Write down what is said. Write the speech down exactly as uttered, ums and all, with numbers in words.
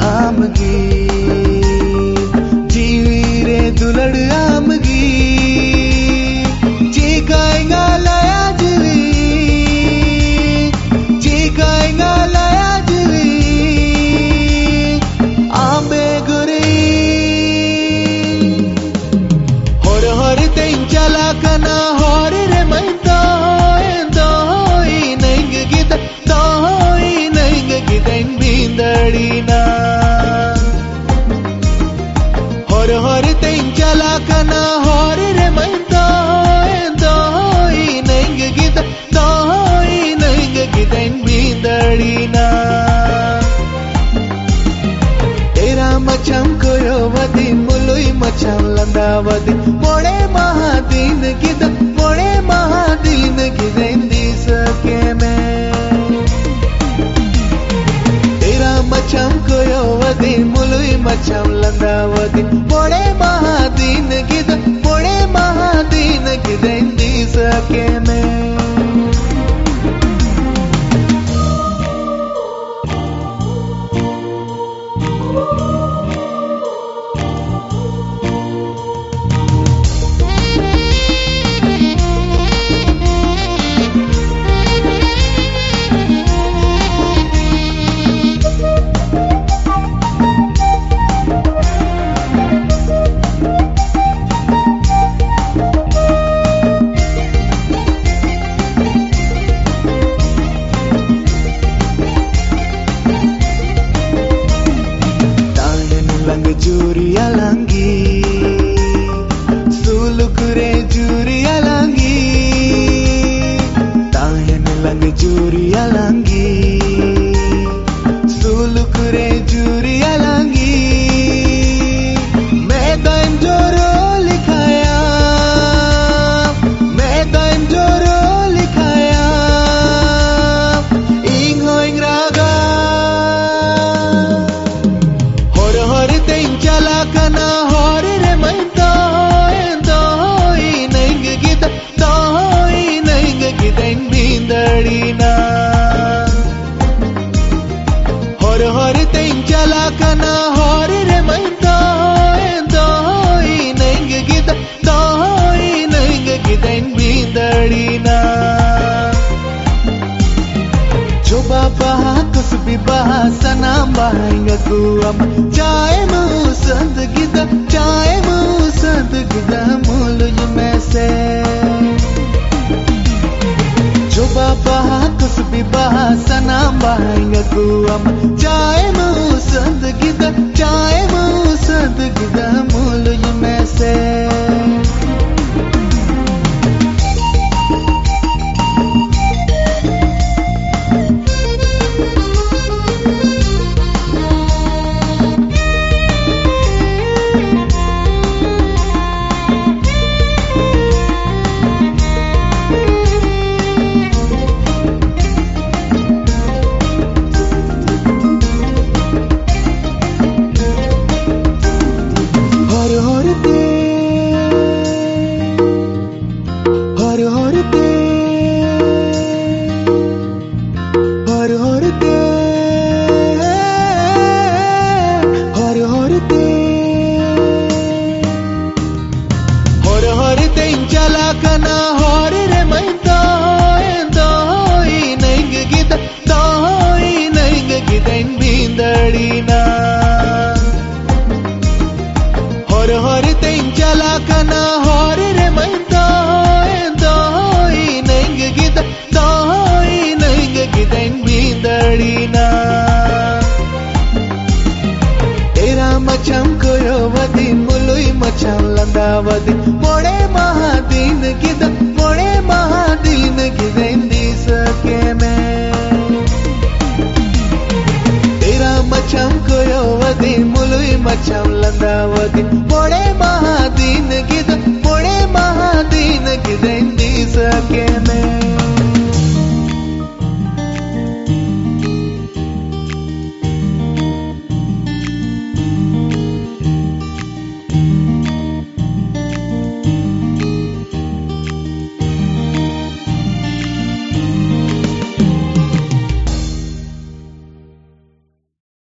आमगी जीवीरे दुलड़ आमगी चीकाएगा लाया जिली चीकाएगा लाया जिली आंबे गुरी हर हर तें चला कना हर रे मैं तो तो ही नहीं गित तो ही नहीं गितें बिंदड़ी ना हर हर तें चला कना हर रे मैं तो तो ही नहीं गित तो ही नहीं गितें बिंदड़ी ना तेरा मचम कोयोवती मुलुई मचम लंदावती मोड़े महादीन गिद मोड़े महादीन गिदें दी सके मैं तेरा मचम कोयोवती मुलुई मचम लंदावती मोड़े महादीन गिद मोड़े महादीन गिदें दी सके मैं Juriya langi, sulukure juriya langi, tayan lang juriya langi, sulukure juriya langi, मैदान जोरो लिखाया, मैदान जोरो लिखाया, इंग हो इंग रागा, हर हर तें चला कना हर रे मैं तो तो ही नहीं गित तो ही नहीं गितें बिंदड़ी ना हर हर तें चला कना हर रे मैं तो तो ही नहीं गित तो ही नहीं गितें बिंदड़ी ना जो बाबा कुछ भी बहा सनाम बहाएंगा कुआम चाहे मुसंद गिदा चाहे मुसंद गिदा मुलुज में से जो बाबा कुछ भी बहा सनाम बहाएंगा कुआम चाहे मुसंद गिदा चाहे मुसंद गिदा मुलुज में से चला कना हर रे मैं तो तो ही नहीं गित तो ही नहीं गितें बिंदड़ी ना हर हर तें चला कना हर रे मैं तो तो ही नहीं गित तो ही नहीं गितें बिंदड़ी ना तेरा मचम कोयोवती मुलुई मचम लंदावती मोड़े महादीन गिद मोड़े महादीन गिदें दी सके मैं तेरा मचम कोयोवती मुलुई मचम लंदावती मोड़े महादीन